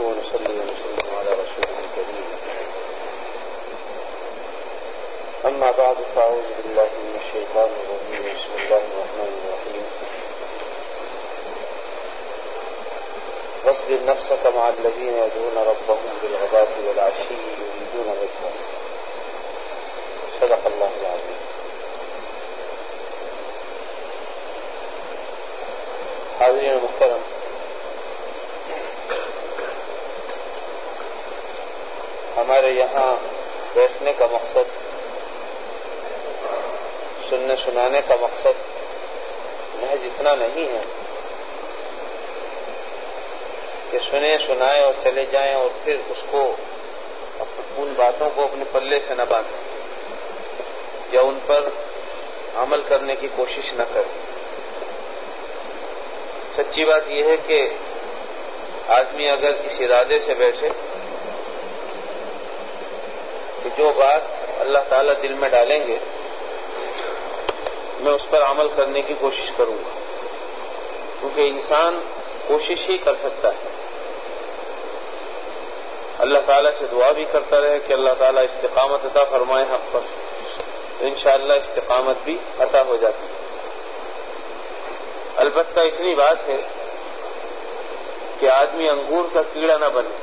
ونصلي ونسلم على رسوله الكريم. أما بعد فأعوذ بالله من الشيطان الرجيم. بسم الله الرحمن الرحيم. واصبر نفسك مع الذين يدعون ربهم بالغداة والعشي يريدون وجهه. صدق الله العظيم. حاضرین محترم، ہمارے یہاں بیٹھنے کا مقصد، سننے سنانے کا مقصد محض اتنا نہیں ہے کہ سنیں سنائیں اور چلے جائیں اور پھر اس کو ان باتوں کو اپنے پلے سے نہ باندھیں یا ان پر عمل کرنے کی کوشش نہ کریں. سچی بات یہ ہے کہ آدمی اگر اس ارادے سے بیٹھے کہ جو بات اللہ تعالیٰ دل میں ڈالیں گے میں اس پر عمل کرنے کی کوشش کروں گا، کیونکہ انسان کوشش ہی کر سکتا ہے. اللہ تعالیٰ سے دعا بھی کرتا رہے کہ اللہ تعالیٰ استقامت عطا فرمائے حق پر، تو انشاءاللہ استقامت بھی عطا ہو جاتی ہے. البتہ اتنی بات ہے کہ آدمی انگور کا کیڑا نہ بنے.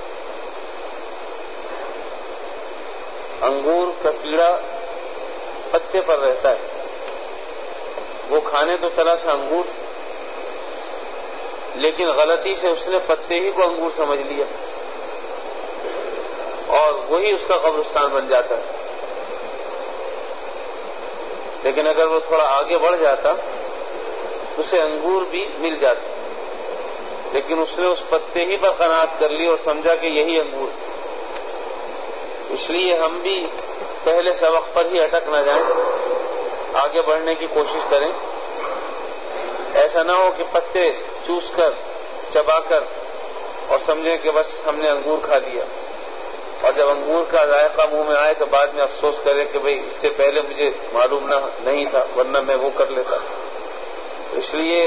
انگور کا کیڑا پتے پر رہتا ہے، وہ کھانے تو چلا تھا انگور، لیکن غلطی سے اس نے پتے ہی کو انگور سمجھ لیا اور وہی اس کا قبرستان بن جاتا ہے. لیکن اگر وہ تھوڑا آگے بڑھ جاتا اسے انگور بھی مل جاتے، لیکن اس نے اس پتے ہی پر قناعت کر لی اور سمجھا کہ یہی انگور. اس لیے ہم بھی پہلے سبق پر ہی اٹک نہ جائیں، آگے بڑھنے کی کوشش کریں. ایسا نہ ہو کہ پتے چوس کر چبا کر اور سمجھیں کہ بس ہم نے انگور کھا لیا، اور جب انگور کا ذائقہ منہ میں آئے تو بعد میں افسوس کرے کہ بھئی اس سے پہلے مجھے معلوم نہیں تھا، ورنہ میں وہ کر لیتا. اس لیے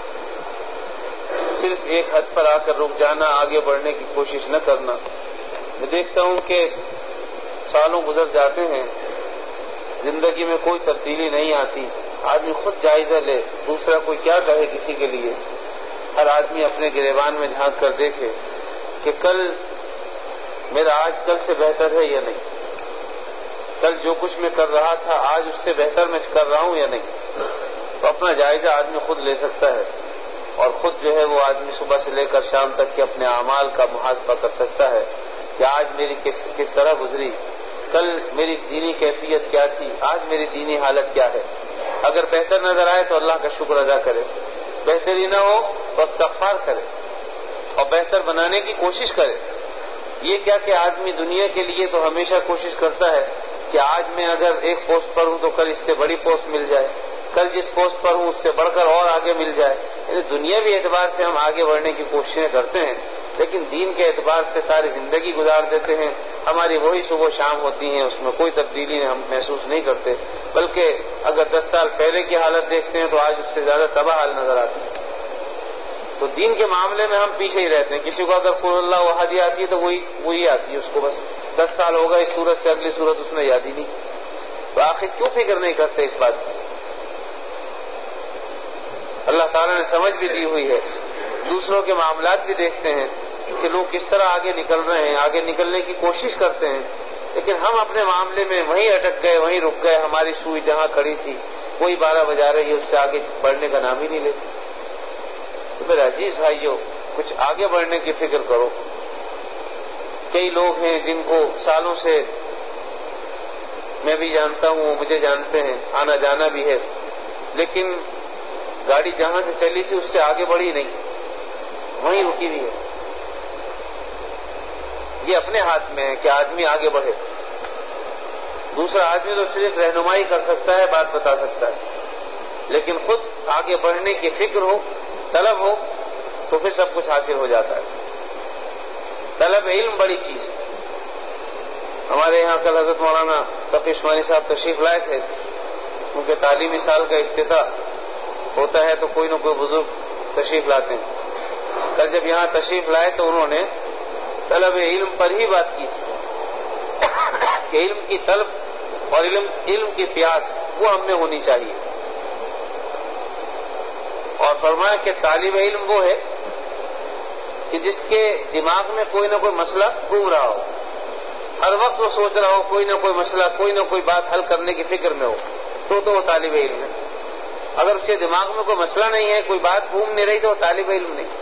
صرف ایک حد پر آ کر رک جانا، آگے بڑھنے کی کوشش نہ کرنا. میں دیکھتا ہوں کہ سالوں گزر جاتے ہیں، زندگی میں کوئی تبدیلی نہیں آتی. آدمی خود جائزہ لے، دوسرا کوئی کیا کہے کسی کے لیے. ہر آدمی اپنے گریبان میں جھانک کر دیکھے کہ کل میرا آج کل سے بہتر ہے یا نہیں، کل جو کچھ میں کر رہا تھا آج اس سے بہتر میں کر رہا ہوں یا نہیں. تو اپنا جائزہ آدمی خود لے سکتا ہے، اور خود جو ہے وہ آدمی صبح سے لے کر شام تک کے اپنے اعمال کا محاسبہ کر سکتا ہے کہ آج میری کس طرح گزری، کل میری دینی کیفیت کیا تھی، آج میری دینی حالت کیا ہے. اگر بہتر نظر آئے تو اللہ کا شکر ادا کرے، بہتری نہ ہو تو استغفار کرے اور بہتر بنانے کی کوشش کرے. یہ کیا کہ آدمی دنیا کے لیے تو ہمیشہ کوشش کرتا ہے کہ آج میں اگر ایک پوسٹ پر ہوں تو کل اس سے بڑی پوسٹ مل جائے، کل جس پوسٹ پر ہوں اس سے بڑھ کر اور آگے مل جائے. یعنی دنیاوی اعتبار سے ہم آگے بڑھنے کی کوششیں کرتے ہیں، لیکن دین کے اعتبار سے ساری زندگی گزار دیتے ہیں. ہماری وہی صبح شام ہوتی ہیں، اس میں کوئی تبدیلی ہم محسوس نہیں کرتے، بلکہ اگر 10 سال پہلے کی حالت دیکھتے ہیں تو آج اس سے زیادہ تباہ حال نظر آتی ہے. تو دین کے معاملے میں ہم پیچھے ہی رہتے ہیں. کسی کو اگر قل اللہ احد آتی ہے تو وہی آتی ہے، اس کو بس 10 سال ہوگا اس صورت سے اگلی صورت اس نے یاد ہی نہیں. تو آخر کیوں فکر نہیں کرتے اس بات کی؟ اللہ تعالیٰ نے سمجھ بھی دی ہوئی ہے. دوسروں کے معاملات بھی دیکھتے ہیں کہ لوگ کس طرح آگے نکل رہے ہیں، آگے نکلنے کی کوشش کرتے ہیں، لیکن ہم اپنے معاملے میں وہیں اٹک گئے، وہیں رک گئے. ہماری سوئی جہاں کھڑی تھی وہی 12 بجا رہی ہے، اس سے آگے بڑھنے کا نام ہی نہیں لیتے. تو میرے عزیز بھائیوں، کچھ آگے بڑھنے کی فکر کرو. کئی لوگ ہیں جن کو سالوں سے میں بھی جانتا ہوں، وہ مجھے جانتے ہیں، آنا جانا بھی ہے، لیکن گاڑی جہاں سے چلی تھی اس سے آگے بڑھی نہیں، وہیں رکی ہوئی ہے. یہ اپنے ہاتھ میں ہے کہ آدمی آگے بڑھے. دوسرا آدمی تو صرف رہنمائی کر سکتا ہے، بات بتا سکتا ہے، لیکن خود آگے بڑھنے کی فکر ہو، طلب ہو، تو پھر سب کچھ حاصل ہو جاتا ہے. طلب علم بڑی چیز ہے. ہمارے یہاں کل حضرت مولانا تقی عثمانی صاحب تشریف لائے تھے، کیونکہ تعلیمی سال کا افتتاح ہوتا ہے تو کوئی نہ کوئی بزرگ تشریف لاتے ہیں. کل جب یہاں تشریف لائے تو انہوں نے طلب علم پر ہی بات کی کہ علم کی طلب اور علم کی پیاس وہ ہم میں ہونی چاہیے. اور فرمایا کہ طالب علم وہ ہے کہ جس کے دماغ میں کوئی نہ کوئی مسئلہ گھوم رہا ہو, ہر وقت وہ سوچ رہا ہو کوئی نہ کوئی مسئلہ, کوئی نہ کوئی بات حل کرنے کی فکر میں ہو, تو وہ طالب علم ہے. اگر اس کے دماغ میں کوئی مسئلہ نہیں ہے, کوئی بات گھوم نہیں رہی, تو وہ طالب علم نہیں.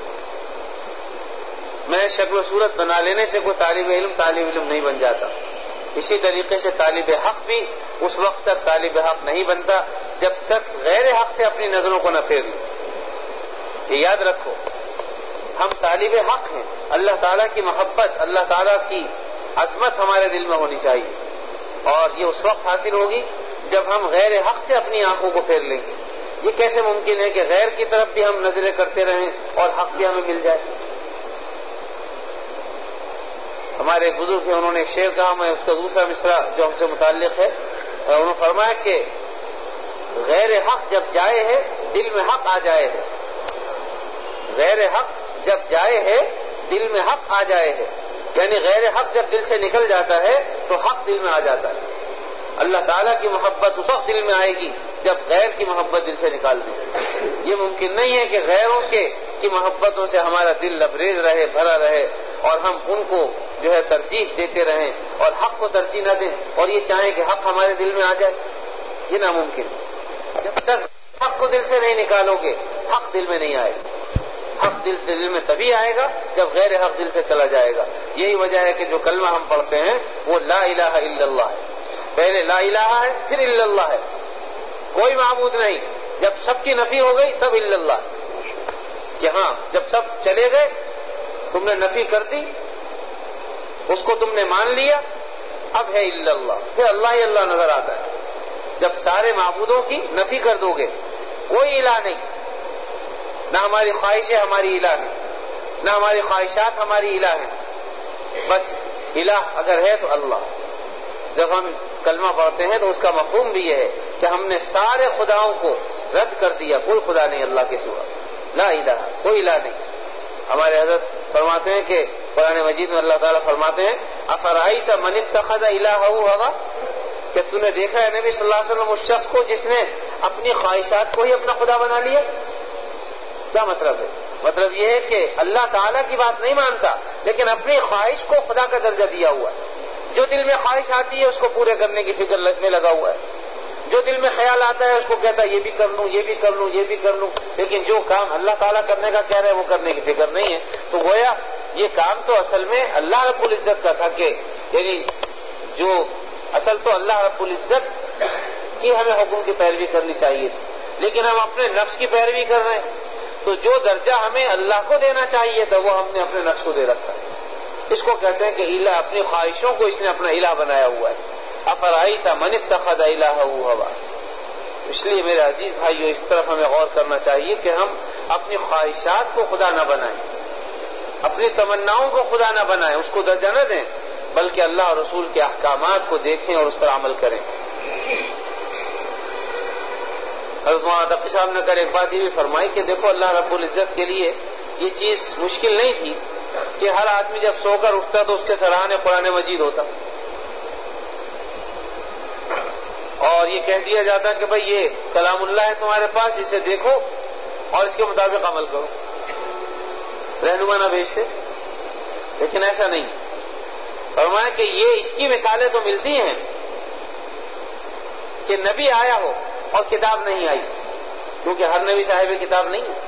میں شکل و صورت بنا لینے سے کوئی طالب علم نہیں بن جاتا. اسی طریقے سے طالب حق بھی اس وقت تک طالب حق نہیں بنتا جب تک غیر حق سے اپنی نظروں کو نہ پھیر لے. یہ یاد رکھو, ہم طالب حق ہیں. اللہ تعالیٰ کی محبت, اللہ تعالیٰ کی عظمت ہمارے دل میں ہونی چاہیے, اور یہ اس وقت حاصل ہوگی جب ہم غیر حق سے اپنی آنکھوں کو پھیر لیں گے. یہ کیسے ممکن ہے کہ غیر کی طرف بھی ہم نظریں کرتے رہیں اور حق بھی ہمیں مل جائے؟ ہمارے ایک بزرگ ہیں, انہوں نے ایک شعر کہا, میں اس کا دوسرا مصرع جو ہم سے متعلق ہے, انہوں نے فرمایا کہ غیر حق جب جائے ہے دل میں حق آ جائے ہے. غیر حق جب جائے ہے دل میں حق آ جائے ہے, یعنی غیر حق جب دل سے نکل جاتا ہے تو حق دل میں آ جاتا ہے. اللہ تعالیٰ کی محبت اس وقت دل میں آئے گی جب غیر کی محبت دل سے نکال دی. یہ ممکن نہیں ہے کہ غیروں کی محبتوں سے ہمارا دل لبریز رہے, بھرا رہے, اور ہم ان کو جو ہے ترجیح دیتے رہیں اور حق کو ترجیح نہ دیں, اور یہ چاہیں کہ حق ہمارے دل میں آ جائے. یہ ناممکن. جب تک حق کو دل سے نہیں نکالو گے حق دل میں نہیں آئے گا. حق دل میں تبھی آئے گا جب غیر حق دل سے چلا جائے گا. یہی وجہ ہے کہ جو کلمہ ہم پڑھتے ہیں وہ لا الہ الا اللہ ہے. پہلے لا الہ ہے, پھر الا اللہ ہے. کوئی معبود نہیں. جب سب کی نفی ہو گئی تب الا اللہ, کہ ہاں جب سب چلے گئے تم نے نفی کر دی, اس کو تم نے مان لیا, اب ہے الا اللہ, پھر اللہ ہی اللہ نظر آتا ہے. جب سارے معبودوں کی نفی کر دو گے, کوئی الہ نہیں, نہ ہماری خواہشیں ہماری الہ ہیں, نہ ہماری خواہشات ہماری الہ ہیں, بس الہ اگر ہے تو اللہ. جب ہم کلمہ پڑھتے ہیں تو اس کا مفہوم بھی یہ ہے کہ ہم نے سارے خداؤں کو رد کر دیا, کوئی خدا نہیں اللہ کے سوا. لا الہ, کوئی الہ نہیں. ہمارے حضرت فرماتے ہیں کہ قرآن مجید میں اللہ تعالیٰ فرماتے ہیں افرائیت من اتخذ الہہ ہوا, کہ تم نے دیکھا ہے نبی صلی اللہ علیہ وسلم اس شخص کو جس نے اپنی خواہشات کو ہی اپنا خدا بنا لیا. کیا مطلب ہے؟ مطلب یہ ہے کہ اللہ تعالیٰ کی بات نہیں مانتا لیکن اپنی خواہش کو خدا کا درجہ دیا ہوا ہے. جو دل میں خواہش آتی ہے اس کو پورے کرنے کی فکر میں لگا ہوا ہے. جو دل میں خیال آتا ہے اس کو کہتا ہے یہ بھی کر لوں, یہ بھی کر لوں, یہ بھی کر لوں, لیکن جو کام اللہ تعالیٰ کرنے کا کہہ رہے ہیں وہ کرنے کی فکر نہیں ہے. تو گویا یہ کام تو اصل میں اللہ رب العزت کا تھا, کہ یعنی جو اصل تو اللہ رب العزت کی ہمیں حکم کی پیروی کرنی چاہیے تھی, لیکن ہم اپنے نفس کی پیروی کر رہے ہیں. تو جو درجہ ہمیں اللہ کو دینا چاہیے تھا وہ ہم نے اپنے نفس کو دے رکھا ہے. اس کو کہتے ہیں کہ الہ, اپنی خواہشوں کو اس نے اپنا الہ بنایا ہوا ہے. افرائیت من اتخذ الہہ ہوا. اس لیے میرے عزیز بھائیو, اس طرف ہمیں غور کرنا چاہیے کہ ہم اپنی خواہشات کو خدا نہ بنائیں, اپنی تمناؤں کو خدا نہ بنائیں, اس کو درجہ نہ دیں, بلکہ اللہ اور رسول کے احکامات کو دیکھیں اور اس پر عمل کریں. حضرت مولانا تقی صاحب نے کر ایک بات یہ بھی فرمائی کہ دیکھو اللہ رب العزت کے لیے یہ چیز مشکل نہیں تھی کہ ہر آدمی جب سو کر اٹھتا تو اس کے سرانے قرآن مجید ہوتا, اور یہ کہہ دیا جاتا کہ بھئی یہ کلام اللہ ہے تمہارے پاس, اسے دیکھو اور اس کے مطابق عمل کرو, رہنما نہ بھیجتے. لیکن ایسا نہیں. فرمایا کہ یہ اس کی مثالیں تو ملتی ہیں کہ نبی آیا ہو اور کتاب نہیں آئی, کیونکہ ہر نبی صاحب کتاب نہیں ہے.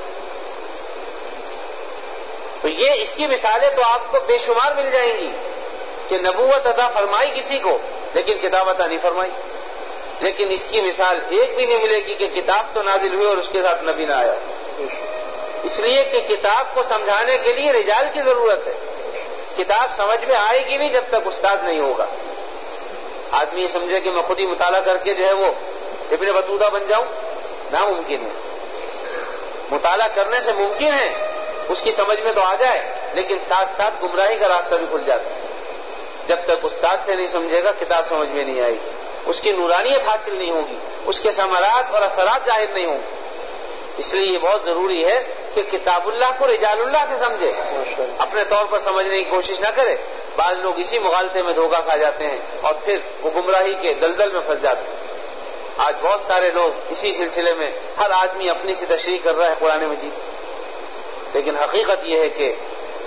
تو یہ اس کی مثالیں تو آپ کو بے شمار مل جائیں گی کہ نبوت عطا فرمائی کسی کو لیکن کتاب عطا نہیں فرمائی. لیکن اس کی مثال ایک بھی نہیں ملے گی کہ کتاب تو نازل ہوئی اور اس کے ساتھ نبی نہ آیا. اس لیے کہ کتاب کو سمجھانے کے لیے رجال کی ضرورت ہے. کتاب سمجھ میں آئے گی نہیں جب تک استاد نہیں ہوگا. آدمی یہ سمجھے کہ میں خود ہی مطالعہ کر کے جو ہے وہ ابن بطوطہ بن جاؤں, ناممکن ہے. مطالعہ کرنے سے ممکن ہے اس کی سمجھ میں تو آ جائے, لیکن ساتھ ساتھ گمراہی کا راستہ بھی کھل جاتا ہے. جب تک استاد سے نہیں سمجھے گا کتاب سمجھ میں نہیں آئے گی, اس کی نورانیت حاصل نہیں ہوگی, اس کے ثمرات اور اثرات ظاہر نہیں ہوں گے. اس لیے یہ بہت ضروری ہے کہ کتاب اللہ کو رجال اللہ سے سمجھے، اپنے طور پر سمجھنے کی کوشش نہ کرے۔ بعض لوگ اسی مغالطے میں دھوکہ کھا جاتے ہیں اور پھر وہ گمراہی کے دلدل میں پھنس جاتے ہیں۔ آج بہت سارے لوگ اسی سلسلے میں ہر آدمی اپنی سی تشریح کر رہا ہے قرآن مجید، لیکن حقیقت یہ ہے کہ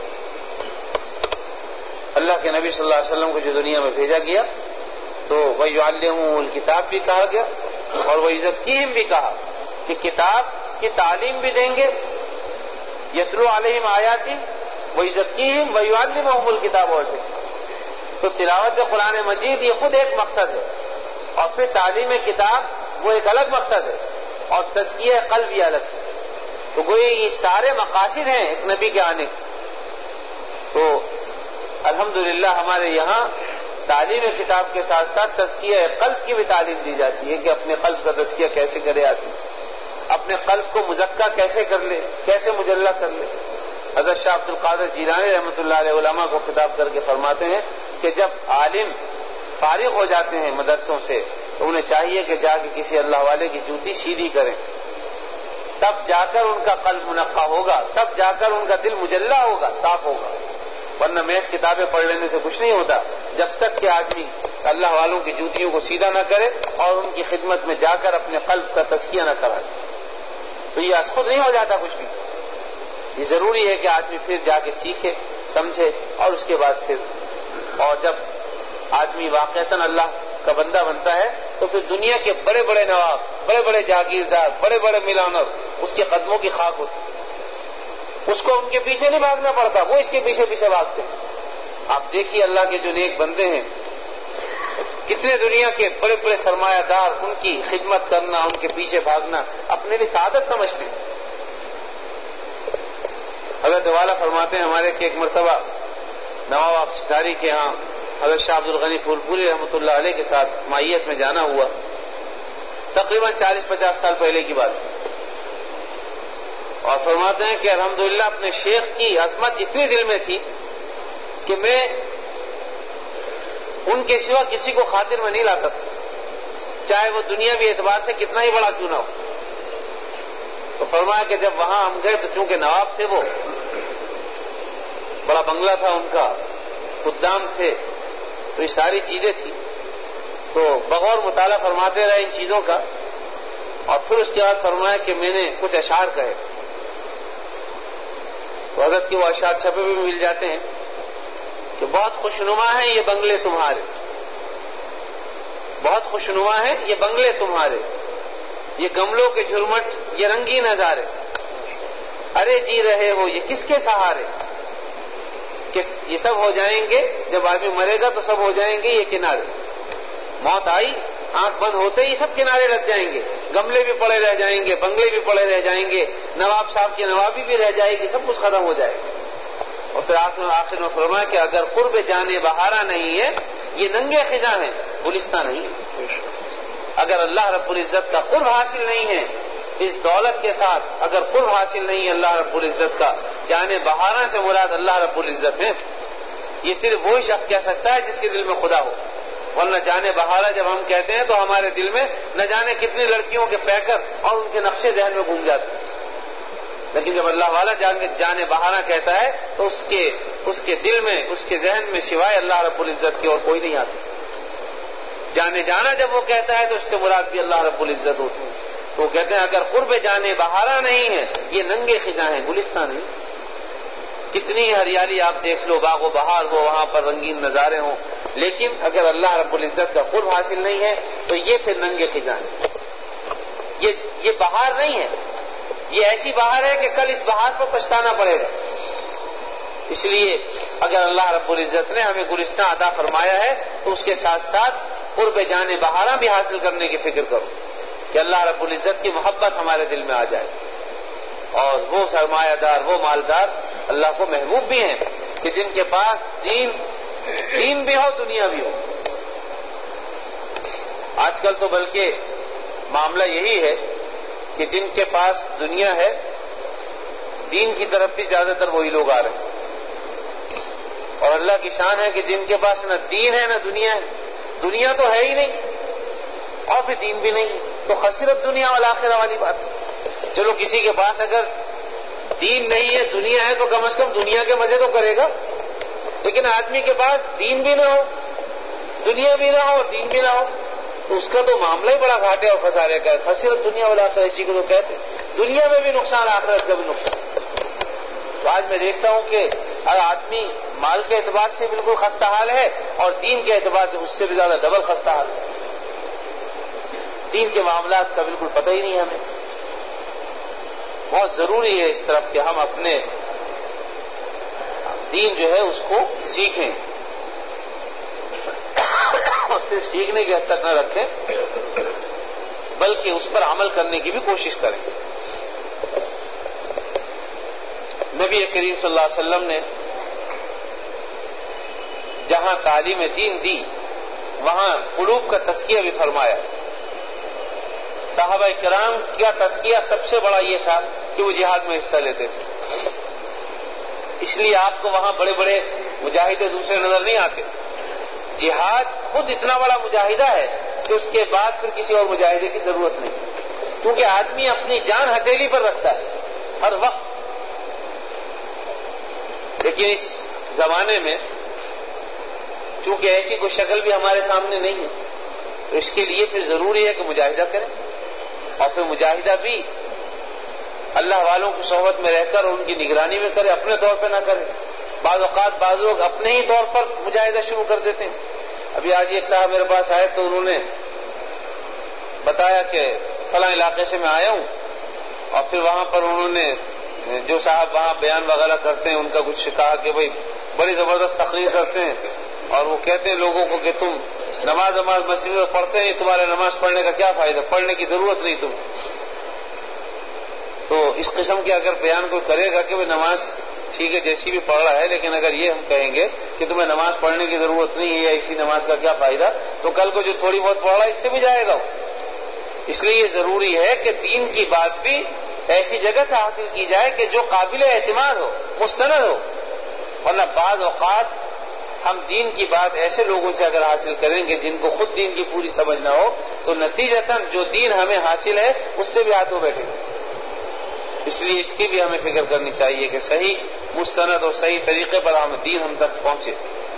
اللہ کے نبی صلی اللہ علیہ وسلم کو جو دنیا میں بھیجا گیا تو وَيُعَلِّمُهُ الْكِتَاب بھی کہا گیا اور وَيُزَكِّيهِمْ بھی کہا کہ کتاب کی تعلیم بھی دیں گے، یتلو علیہم آیاتی وَيُزَكِّيهِمْ وَيُعَلِّمُهُمُ الْكِتَابَ وَالْحِکمَۃ۔ تو تلاوت قرآن مجید یہ خود ایک مقصد ہے، اور پھر تعلیم کتاب وہ ایک الگ مقصد ہے، اور تزکیہ قلب یہ الگ ہے۔ تو گویا یہ سارے مقاصد ہیں ایک نبی کے آنے کے۔ تو الحمدللہ ہمارے یہاں تعلیم کتاب کے ساتھ ساتھ تزکیہ قلب کی بھی تعلیم دی جاتی ہے کہ اپنے قلب کا تزکیہ کیسے کرے آدمی، اپنے قلب کو مزکہ کیسے کر لے، کیسے مجلہ کر لے۔ حضرت شاہ عبد القادر جیلانی رحمۃ اللہ علیہ علماء کو خطاب کر کے فرماتے ہیں کہ جب عالم فارغ ہو جاتے ہیں مدرسوں سے تو انہیں چاہیے کہ جا کے کسی اللہ والے کی جوتی سیدھی کریں، تب جا کر ان کا قلب منقع ہوگا، تب جا کر ان کا دل مجلہ ہوگا، صاف ہوگا۔ ورنہ محض کتابیں پڑھ لینے سے کچھ نہیں ہوتا جب تک کہ آدمی اللہ والوں کی جوتیوں کو سیدھا نہ کرے اور ان کی خدمت میں جا کر اپنے قلب کا تزکیہ نہ کرائے، تو یہ از خود نہیں ہو جاتا کچھ بھی۔ یہ ضروری ہے کہ آدمی پھر جا کے سیکھے، سمجھے، اور اس کے بعد پھر، اور جب آدمی واقعتاً اللہ کا بندہ بنتا ہے تو پھر دنیا کے بڑے بڑے نواب، بڑے بڑے جاگیردار، بڑے بڑے ملانر اس کے قدموں کی خاک ہوتی، اس کو ان کے پیچھے نہیں بھاگنا پڑتا، وہ اس کے پیچھے پیچھے بھاگتے ہیں۔ آپ دیکھیے اللہ کے جو نیک بندے ہیں، کتنے دنیا کے بڑے بڑے سرمایہ دار ان کی خدمت کرنا، ان کے پیچھے بھاگنا اپنے لیے سعادت سمجھتے ہیں۔ حضرت والا فرماتے ہیں ہمارے کہ ایک مرتبہ نواب آبشتاری کے ہاں حضرت شاہ عبد الغنی پھول پوری رحمۃ اللہ علیہ کے ساتھ معیت میں جانا ہوا، تقریباً 40-50 سال پہلے کی بات، اور فرماتے ہیں کہ الحمدللہ اپنے شیخ کی عظمت اتنی دل میں تھی کہ میں ان کے سوا کسی کو خاطر میں نہیں لاتا تھا، چاہے وہ دنیاوی اعتبار سے کتنا ہی بڑا کیوں نہ ہو۔ تو فرمایا کہ جب وہاں ہم گئے تو چونکہ نواب تھے، وہ بڑا بنگلہ تھا ان کا، خدام تھے، تو یہ ساری چیزیں تھیں، تو بغور مطالعہ فرماتے رہے ان چیزوں کا، اور پھر اس کے بعد فرمایا کہ میں نے کچھ اشعار کہے، تو حضرت کے وہ اشعار چھپے ہوئے مل جاتے ہیں کہ بہت خوشنما ہیں یہ بنگلے تمہارے، بہت خوشنما ہیں یہ بنگلے تمہارے، یہ گملوں کے جھرمٹ یہ رنگی نظارے، ارے جی رہے ہو یہ کس کے سہارے، کہ یہ سب ہو جائیں گے جب آدمی مرے گا تو سب ہو جائیں گے یہ کنارے، موت آئی آنکھ بند ہوتے ہی سب کنارے لگ جائیں گے، گملے بھی پڑے رہ جائیں گے، بنگلے بھی پڑے رہ جائیں گے، نواب صاحب کی نوابی بھی رہ جائے گی، سب کچھ ختم ہو جائے گا۔ اور پھر آخر میں فرمایا کہ اگر قرب جانے بہارا نہیں ہے یہ ننگے خزاں ہیں گلستہ نہیں ہے۔ اگر اللہ رب العزت کا قرب حاصل نہیں ہے، اس دولت کے ساتھ اگر قرب حاصل نہیں ہے اللہ رب العزت کا، جانے بہارا سے مراد اللہ رب العزت ہے، یہ صرف وہی شخص کہہ سکتا ہے جس کے دل میں خدا ہو، ورنہ جانے بہارا جب ہم کہتے ہیں تو ہمارے دل میں نہ جانے کتنی لڑکیوں کے پیکر اور ان کے نقشے ذہن میں گھوم جاتے ہیں، لیکن جب اللہ والا جانے بہارا کہتا ہے تو اس کے دل میں، اس کے ذہن میں سوائے اللہ رب العزت کے اور کوئی نہیں آتا۔ جانے جانا جب وہ کہتا ہے تو اس سے مراد بھی اللہ رب العزت ہوتی ہے۔ تو وہ کہتے ہیں اگر قرب جانے بہارا نہیں ہے یہ ننگے خزاں ہیں گلستہ نہیں۔ کتنی ہریالی آپ دیکھ لو، باغ و بہار ہو، وہاں پر رنگین نظارے ہوں، لیکن اگر اللہ رب العزت کا قرب حاصل نہیں ہے تو یہ پھر ننگے خزاں ہیں۔ یہ بہار نہیں ہے، یہ ایسی بہار ہے کہ کل اس بہار پر پچھتانا پڑے گا۔ اس لیے اگر اللہ رب العزت نے ہمیں گلستہ عطا فرمایا ہے تو اس کے ساتھ ساتھ قرب جانے بہارا بھی حاصل کرنے کی فکر کرو کہ اللہ رب العزت کی محبت ہمارے دل میں آ جائے، اور وہ سرمایہ دار، وہ مالدار اللہ کو محبوب بھی ہیں کہ جن کے پاس دین بھی ہو دنیا بھی ہو۔ آج کل تو بلکہ معاملہ یہی ہے کہ جن کے پاس دنیا ہے دین کی طرف بھی زیادہ تر وہی لوگ آ رہے ہیں، اور اللہ کی شان ہے کہ جن کے پاس نہ دین ہے نہ دنیا ہے، دنیا تو ہے ہی نہیں اور پھر دین بھی نہیں، تو خسرت دنیا والآخرہ والی بات ہے۔ چلو کسی کے پاس اگر دین نہیں ہے دنیا ہے تو کم از کم دنیا کے مزے تو کرے گا. لیکن آدمی کے پاس دین بھی نہ ہو, دنیا بھی نہ ہو اور دین بھی نہ ہو تو اس کا تو معاملہ ہی بڑا گھاٹے اور خسارے کا ہے. خسرت دنیا والا اسی کو تو کہتے ہیں, دنیا میں بھی نقصان آخرت کا بھی نقصان. تو آج میں دیکھتا ہوں کہ ہر آدمی مال کے اعتبار سے بالکل خستہ حال ہے اور دین کے اعتبار سے اس سے بھی زیادہ ڈبل خستہ حال ہے. دین کے معاملات کا بالکل پتہ ہی نہیں ہے ہمیں. بہت ضروری ہے اس طرف کہ ہم اپنے دین جو ہے اس کو سیکھیں اور صرف سیکھنے کی حد تک نہ رکھیں بلکہ اس پر عمل کرنے کی بھی کوشش کریں. نبی کریم صلی اللہ علیہ وسلم نے جہاں تعلیم دین دی وہاں قلوب کا تزکیہ بھی فرمایا. صحابہ کرام کا تزکیہ سب سے بڑا یہ تھا کہ وہ جہاد میں حصہ لیتے تھے, اس لیے آپ کو وہاں بڑے بڑے مجاہدے دوسرے نظر نہیں آتے. جہاد خود اتنا بڑا مجاہدہ ہے کہ اس کے بعد پھر کسی اور مجاہدے کی ضرورت نہیں, کیونکہ آدمی اپنی جان ہتھیلی پر رکھتا ہے ہر وقت. لیکن اس زمانے میں چونکہ ایسی کوئی شکل بھی ہمارے سامنے نہیں ہے تو اس کے لیے پھر ضروری ہے کہ مجاہدہ کریں, اور پھر مجاہدہ بھی اللہ والوں کی صحبت میں رہ کر ان کی نگرانی میں کرے, اپنے طور پہ نہ کرے. بعض اوقات بعض لوگ اپنے ہی طور پر مجاہدہ شروع کر دیتے ہیں. ابھی آج ایک صاحب میرے پاس آئے تو انہوں نے بتایا کہ فلاں علاقے سے میں آیا ہوں, اور پھر وہاں پر انہوں نے جو صاحب وہاں بیان وغیرہ کرتے ہیں ان کا کچھ کہا کہ بھئی بڑی زبردست تقریر کرتے ہیں اور وہ کہتے ہیں لوگوں کو کہ تم نماز مسجد میں پڑھتے ہیں, تمہارے نماز پڑھنے کا کیا فائدہ, پڑھنے کی ضرورت نہیں تم. تو اس قسم کے اگر بیان کوئی کرے گا کہ وہ نماز ٹھیک ہے جیسی بھی پڑھ رہا ہے, لیکن اگر یہ ہم کہیں گے کہ تمہیں نماز پڑھنے کی ضرورت نہیں ہے یا اسی نماز کا کیا فائدہ, تو کل کو جو تھوڑی بہت پڑھ رہا ہے اس سے بھی جائے گا. اس لیے یہ ضروری ہے کہ دین کی بات بھی ایسی جگہ سے حاصل کی جائے کہ جو قابل اعتماد ہو, مستند ہو. ورنہ بعض اوقات ہم دین کی بات ایسے لوگوں سے اگر حاصل کریں گے جن کو خود دین کی پوری سمجھ نہ ہو تو نتیجتاً جو دین ہمیں حاصل ہے اس سے بھی ہاتھوں بیٹھے گا. اس لیے اس کی بھی ہمیں فکر کرنی چاہیے کہ صحیح مستند اور صحیح طریقے پر ہم دین ہم تک پہنچے.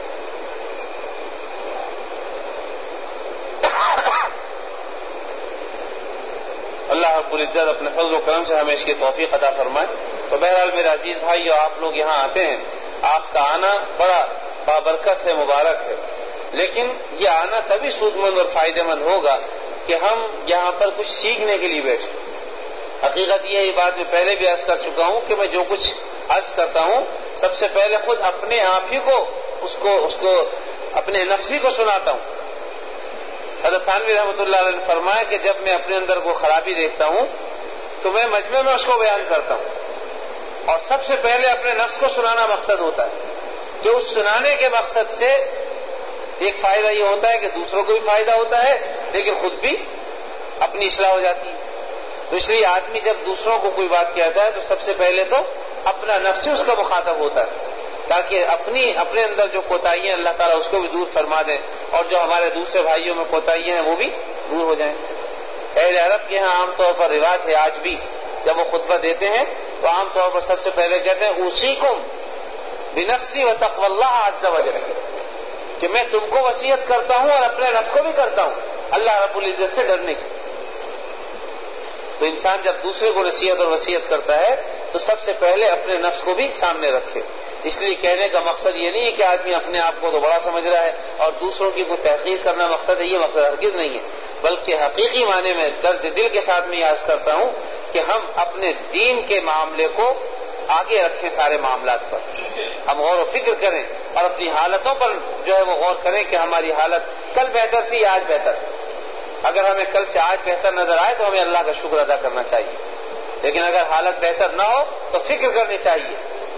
اللہ رب العزت اپنے فضل و کرم سے ہمیں اس کی توفیق عطا فرمائے. تو بہرحال میرے عزیز بھائی اور آپ لوگ یہاں آتے ہیں, آپ کا آنا بڑا بابرکت ہے, مبارک ہے, لیکن یہ آنا تبھی سود مند اور فائدہ مند ہوگا کہ ہم یہاں پر کچھ سیکھنے کے لیے بیٹھیں. حقیقت یہ بات میں پہلے بھی عرض کر چکا ہوں کہ میں جو کچھ عرض کرتا ہوں سب سے پہلے خود اپنے آپ ہی کو اس کو اپنے نفس ہی کو سناتا ہوں. حضرت تھانوی رحمۃ اللہ علیہ نے فرمایا کہ جب میں اپنے اندر کو خرابی دیکھتا ہوں تو میں مجمع میں اس کو بیان کرتا ہوں, اور سب سے پہلے اپنے نفس کو سنانا مقصد ہوتا ہے کہ اس سنانے کے مقصد سے ایک فائدہ یہ ہوتا ہے کہ دوسروں کو بھی فائدہ ہوتا ہے لیکن خود بھی اپنی اصلاح ہو جاتی ہے. تو اس لیے آدمی جب دوسروں کو کوئی بات کہتا ہے تو سب سے پہلے تو اپنا نفس ہی اس کا مخاطب ہوتا ہے تاکہ اپنے اندر جو کوتاہیاں اللہ تعالیٰ اس کو بھی دور فرما دیں اور جو ہمارے دوسرے بھائیوں میں کوتاہیاں ہیں وہ بھی دور ہو جائیں. اہل عرب کے یہاں عام طور پر رواج ہے آج بھی, جب وہ خطبہ دیتے ہیں تو عام طور پر سب سے پہلے کہتے ہیں اوصیکم بنفسی و تقوی اللہ عز وجل, کہ میں تم کو وصیت کرتا ہوں اور اپنے نفس کو بھی کرتا ہوں اللہ رب العزت سے ڈرنے کی. تو انسان جب دوسرے کو نصیحت اور وصیت کرتا ہے تو سب سے پہلے اپنے نفس کو بھی سامنے رکھے. اس لیے کہنے کا مقصد یہ نہیں ہے کہ آدمی اپنے آپ کو تو بڑا سمجھ رہا ہے اور دوسروں کی کوئی تحقیر کرنا مقصد ہے, یہ مقصد ہرگز نہیں ہے, بلکہ حقیقی معنی میں درد دل کے ساتھ میں یاد کرتا ہوں کہ ہم اپنے دین کے معاملے کو آگے رکھیں سارے معاملات پر, ہم غور و فکر کریں اور اپنی حالتوں پر جو ہے وہ غور کریں کہ ہماری حالت کل بہتر تھی یا آج بہتر. اگر ہمیں کل سے آج بہتر نظر آئے تو ہمیں اللہ کا شکر ادا کرنا چاہیے, لیکن اگر حالت بہتر نہ ہو تو فکر کرنی چاہیے.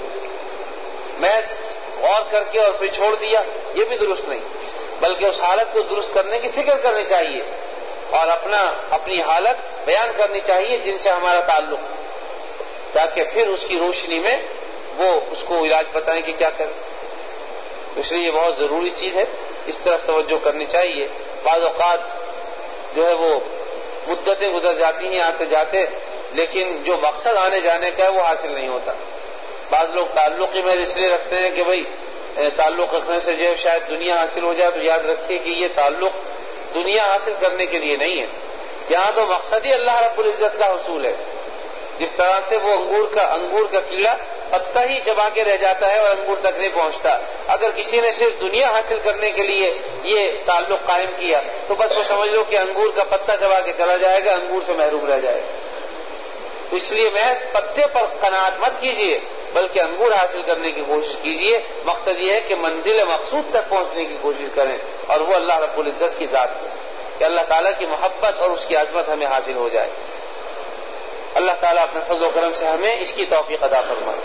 محض غور کر کے اور پھر چھوڑ دیا یہ بھی درست نہیں, بلکہ اس حالت کو درست کرنے کی فکر کرنی چاہیے اور اپنی حالت بیان کرنی چاہیے جن سے ہمارا تعلق, تاکہ پھر اس کی روشنی میں وہ اس کو علاج بتائیں کہ کیا کریں. اس لیے یہ بہت ضروری چیز ہے, اس طرف توجہ کرنی چاہیے. بعض اوقات جو ہے وہ مدتیں گزر جاتی ہیں آتے جاتے لیکن جو مقصد آنے جانے کا ہے وہ حاصل نہیں ہوتا. بعض لوگ تعلق ہی میں اس لیے رکھتے ہیں کہ بھئی تعلق رکھنے سے جو شاید دنیا حاصل ہو جائے، تو یاد رکھیے کہ یہ تعلق دنیا حاصل کرنے کے لیے نہیں ہے. یہاں تو مقصد ہی اللہ رب العزت کا حصول ہے. جس طرح سے وہ انگور کا کیڑا پتا ہی چبا کے رہ جاتا ہے اور انگور تک نہیں پہنچتا، اگر کسی نے صرف دنیا حاصل کرنے کے لیے یہ تعلق قائم کیا تو بس وہ سمجھ لو کہ انگور کا پتا چبا کے چلا جائے گا، انگور سے محروم رہ جائے گا. تو اس لیے محض پتے پر قناعت مت کیجیے بلکہ انگور حاصل کرنے کی کوشش کیجیے. مقصد یہ ہے کہ منزل مقصود تک پہنچنے کی کوشش کریں، اور وہ اللہ رب العزت کی ذات ہے کہ اللہ تعالیٰ کی محبت اور اس کی عظمت ہمیں حاصل ہو جائے. اللہ تعالیٰ اپنے فضل و کرم سے ہمیں اس کی توفیق عطا فرمائے.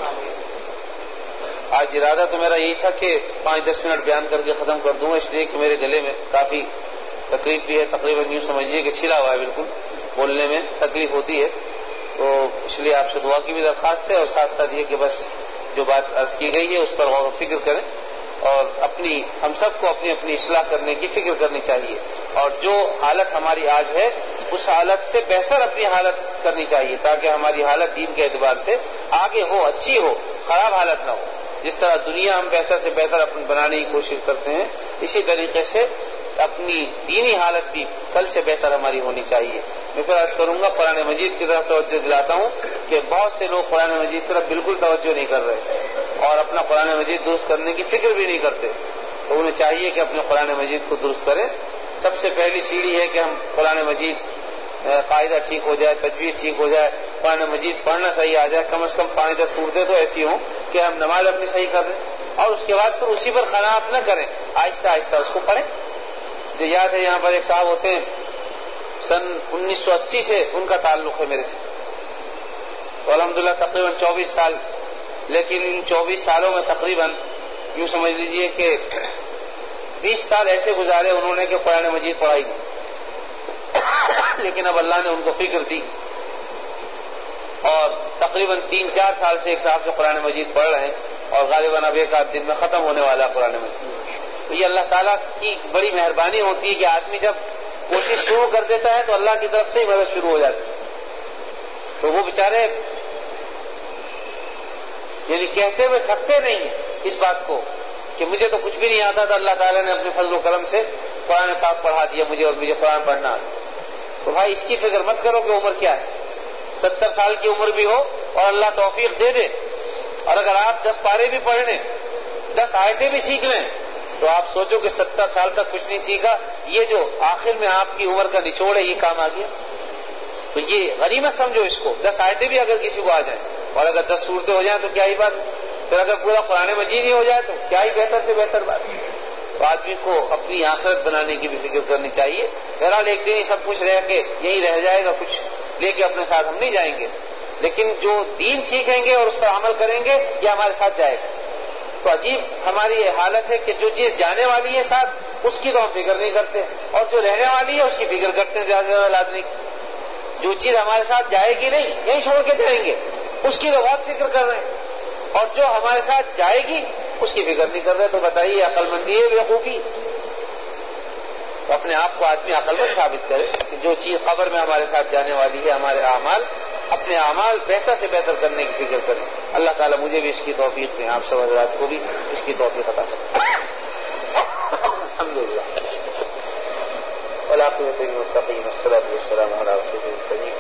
آج ارادہ تو میرا یہی تھا کہ 5-10 منٹ بیان کر کے ختم کر دوں، اس لیے کہ میرے گلے میں کافی تکلیف بھی ہے، تقریباً یوں سمجھیے کہ چھلا ہوا ہے، بالکل بولنے میں تکلیف ہوتی ہے. تو اس لیے آپ سے دعا کی بھی درخواست ہے، اور ساتھ ساتھ یہ کہ بس جو بات عرض کی گئی ہے اس پر غور و فکر کریں، اور ہم سب کو اپنی اپنی اصلاح کرنے کی فکر کرنی چاہیے، اور جو حالت ہماری آج ہے اس حالت سے بہتر اپنی حالت کرنی چاہیے تاکہ ہماری حالت دین کے اعتبار سے آگے ہو، اچھی ہو، خراب حالت نہ ہو. جس طرح دنیا ہم بہتر سے بہتر اپنی بنانے کی کوشش کرتے ہیں، اسی طریقے سے اپنی دینی حالت بھی کل سے بہتر ہماری ہونی چاہیے. میں پھر عرض کروں گا، قرآن مجید کی طرف توجہ دلاتا ہوں کہ بہت سے لوگ قرآن مجید کی طرف بالکل توجہ نہیں کر رہے اور اپنا قرآن مجید درست کرنے کی فکر بھی نہیں کرتے. تو انہیں چاہیے کہ اپنے قرآن مجید کو درست کریں. سب سے پہلی سیڑھی ہے کہ ہم قرآن مجید قاعدہ ٹھیک ہو جائے، تجوید ٹھیک ہو جائے، قرآن مجید پڑھنا صحیح آ جائے. کم از کم 5-10 صورتیں تو ایسی ہوں کہ ہم نماز اپنی صحیح کر دیں، اور اس کے بعد پھر اسی پر قناعت نہ کریں، آہستہ آہستہ اس کو پڑھیں. جو یاد ہے یہاں پر ایک صاحب ہوتے ہیں، سن 1980 سے ان کا تعلق ہے میرے سے، تو الحمدللہ تقریباً 24 سال. لیکن ان 24 سالوں میں تقریباً یوں سمجھ لیجئے کہ 20 سال ایسے گزارے انہوں نے کہ قرآن مجید پڑھائی نہیں. لیکن اب اللہ نے ان کو فکر دی، اور تقریباً 3-4 سال سے ایک صاحب سے قرآن مجید پڑھ رہے ہیں، اور غالباً اب 1-8 دن میں ختم ہونے والا ہے قرآن مجید. تو یہ اللہ تعالیٰ کی بڑی مہربانی ہوتی ہے کہ آدمی جب کوشش شروع کر دیتا ہے تو اللہ کی طرف سے ہی مدد شروع ہو جاتی ہے. تو وہ بیچارے یعنی کہتے ہوئے تھکتے نہیں ہیں اس بات کو کہ مجھے تو کچھ بھی نہیں آتا تھا، اللہ تعالیٰ نے اپنے فضل و کرم سے قرآن پاک پڑھا دیا مجھے، اور مجھے قرآن پڑھنا آتا. تو بھائی اس کی فکر مت کرو کہ عمر کیا ہے، 70 سال کی عمر بھی ہو اور اللہ توفیق دے دے، اور اگر آپ 10 پارے بھی پڑھ لیں، 10 آیتیں بھی سیکھ لیں، تو آپ سوچو کہ 70 سال تک کچھ نہیں سیکھا، یہ جو آخر میں آپ کی عمر کا نچوڑ ہے یہ کام آ گیا. تو یہ غنیمت سمجھو اس کو. 10 آیتیں بھی اگر کسی کو آ جائیں، اور اگر 10 صورتیں ہو جائیں تو کیا ہی بات. پھر اگر پورا قرآن مجید ہی ہو جائے تو کیا ہی بہتر سے بہتر بات. تو آدمی کو اپنی آخرت بنانے کی بھی فکر کرنی چاہیے. بہرحال ایک دن ہی سب کچھ رہ کے یہی رہ جائے گا، کچھ لے کے اپنے ساتھ ہم نہیں جائیں گے، لیکن جو دین سیکھیں گے اور اس پر عمل کریں گے یہ ہمارے ساتھ جائے گا. تو عجیب ہماری یہ حالت ہے کہ جو چیز جانے والی ہے ساتھ اس کی تو ہم فکر نہیں کرتے، اور جو رہنے والی ہے اس کی فکر کرتے ہیں زیادہ سے زیادہ آدمی. جو چیز ہمارے ساتھ جائے گی نہیں، یہیں چھوڑ کے جائیں گے، اس کی تو بہت فکر کر رہے ہیں، اور جو ہمارے ساتھ جائے گی اس کی فکر نہیں کر رہے. تو بتائیے عقل مندی ہے بیوقوفی؟ تو اپنے آپ کو آدمی عقل مند ثابت کرے کہ جو چیز قبر میں ہمارے ساتھ جانے والی ہے، ہمارے اعمال، اپنے اعمال بہتر سے بہتر کرنے کی فکر کریں. اللہ تعالیٰ مجھے بھی اس کی توفیق دیں، آپ سب حضرات کو بھی اس کی توفیق عطا فرمائے. الحمدللہ والعاقبۃ للمتقین والصلاۃ والسلام علی رسول الکریم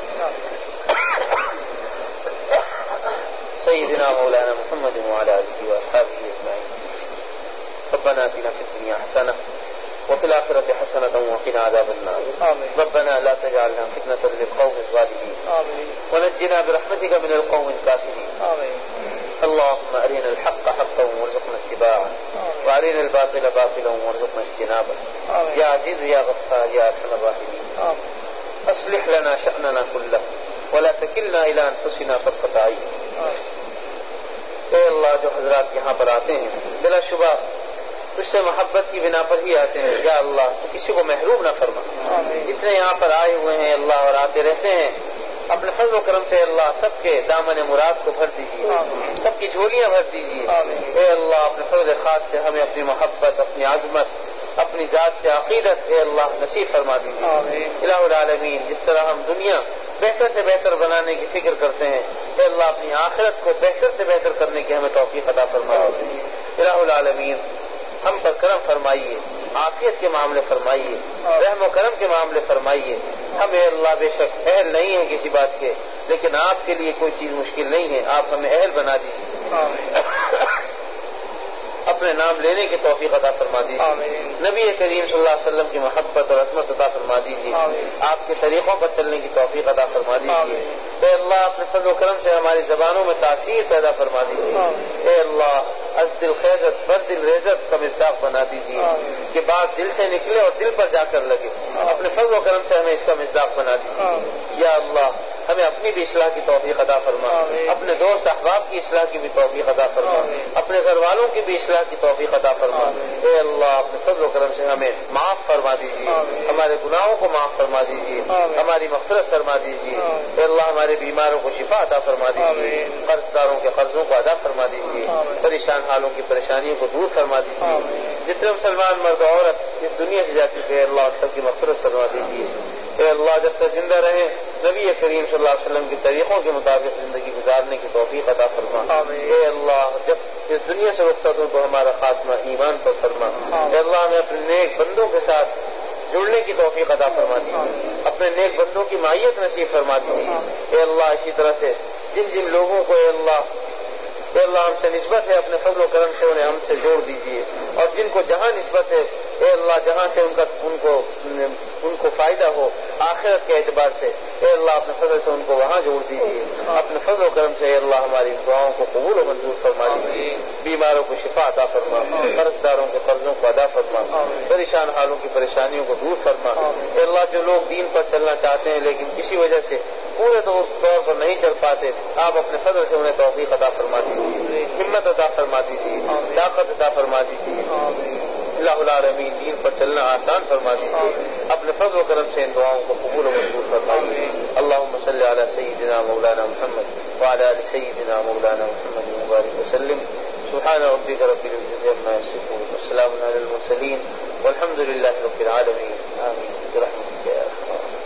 سیدنا مولانا محمد وعلى آلہ وصحبہ اجمعین. ربنا آتنا فی الدنیا حسنہ وفي الآخرة حسنة وقنا عذاب النار. آمين. ربنا لا تجعلنا فتنة للقوم الظالمين. آمين. ونجنا برحمتك من القوم الكافرين. آمين. اللهم أرنا الحق حقا وارزقنا اتباعه، وأرنا الباطل باطلا وارزقنا اجتنابه. يا عزيز يا غفار يا أرحم الراحمين. أصلح لنا شأننا كله ولا تكلنا إلى أنفسنا طرفة عين. اے اللہ، جو حضرات یہاں پر آتے ہیں بلا شبہ اس سے محبت کی بنا پر ہی آتے ہیں. یا اللہ تو کسی کو محروم نہ فرما. جتنے یہاں پر آئے ہوئے ہیں اللہ اور آتے رہتے ہیں، اپنے فضل و کرم سے اللہ سب کے دامن مراد کو بھر دیجیے، سب کی جھولیاں بھر دیجیے. اے اللہ اپنے فضل خاص سے ہمیں اپنی محبت، اپنی عظمت، اپنی ذات سے عقیدت اے اللہ نصیب فرما دیجیے. الہ العالمین، جس طرح ہم دنیا بہتر سے بہتر بنانے کی فکر کرتے ہیں، اے اللہ اپنی آخرت کو بہتر سے بہتر کرنے کی ہمیں توفیق عطا فرمائیے۔ الہ العالمین ہم پر کرم فرمائیے، عافیت کے معاملے فرمائیے، رحم و کرم کے معاملے فرمائیے۔ ہم اے اللہ بے شک اہل نہیں ہیں کسی بات کے، لیکن آپ کے لیے کوئی چیز مشکل نہیں ہے، آپ ہمیں اہل بنا دیجیے، اپنے نام لینے کی توفیق عطا فرما دیجیے، نبی کریم صلی اللہ علیہ وسلم کی محبت اور عظمت عطا فرما دیجیے، آپ کے طریقوں پر چلنے کی توفیق عطا فرما دیجیے۔ اے اللہ اپنے فضل و کرم سے ہماری زبانوں میں تاثیر پیدا فرما دیجیے۔ اے اللہ از دل خیزت بر دل ریزت کا مصداق بنا دیجیے کہ بات دل سے نکلے اور دل پر جا کر لگے، اپنے فضل و کرم سے ہمیں اس کا مصداق بنا دیجیے۔ یا اللہ ہمیں اپنی بھی اصلاح کی توفیق عطا فرما، اپنے دوست احباب کی اصلاح کی بھی توفیق عطا فرما، اپنے گھر والوں کی بھی اصلاح کی توفیق عطا فرما۔ اے اللہ اپنے فضل و کرم سے ہمیں معاف فرما دیجیے، ہمارے گناہوں کو معاف فرما دیجیے، ہماری مغفرت فرما دیجیے۔ اے اللہ ہمارے بیماروں کو شفا عطا فرما دیجیے، قرض داروں کے قرضوں کو ادا فرما دیجیے، پریشان حالوں کی پریشانیوں کو دور فرما دیجیے۔ جتنے مسلمان مرد و عورت اس دنیا سے جا چکے ہیں اللہ سب کی مغفرت فرما دیجیے۔ اے اللہ جب تک زندہ رہے نبی کریم صلی اللہ علیہ وسلم کے طریقوں کے مطابق زندگی گزارنے کی توفیق عطا فرما۔ اے اللہ جب اس دنیا سے رخصت ہو تو ہمارا خاتمہ ایمان پر فرما۔ اے اللہ ہمیں اپنے نیک بندوں کے ساتھ جڑنے کی توفیق عطا فرما دیجیے، اپنے نیک بندوں کی معیت نصیب فرما دیجیے۔ اے اللہ اسی طرح سے جن لوگوں کو اے اللہ ہم سے نسبت ہے اپنے فضل و کرم سے انہیں ہم سے جوڑ دیجیے، اور جن کو جہاں نسبت ہے اے اللہ جہاں سے ان کو فائدہ ہو آخرت کے اعتبار سے اے اللہ اپنے فضل سے ان کو وہاں جوڑ دیجیے، اپنے فضل و کرم سے اے اللہ ہماری دعاؤں کو قبول و منظور فرما دیجیے، بیماروں کو شفا عطا فرما، قرض داروں کے قرضوں کو ادا فرما، پریشان حالوں کی پریشانیوں کو دور فرما۔ اے اللہ جو لوگ دین پر چلنا چاہتے ہیں لیکن کسی وجہ سے پورے طور پر نہیں چل پاتے، آپ اپنے فضل سے انہیں توفیق عطا فرما دیجیے، ہمت عطا فرما دیجیے، طاقت عطا فرما دیجیے۔ الہ العالمین دین پر چلنا آسان فرما دیجیے، اپنے فضل و کرم سے ان دعاؤں کو قبول و منظور فرمائیے۔ اللہم صلی علی سیدنا مولانا محمد وعلی آل سیدنا مولانا محمد وبارک وسلم۔ سبحان ربک رب العزۃ عما یصفون وسلام علی المرسلین والحمد للہ رب العالمین۔ آمین برحمتک یا ارحم الراحمین۔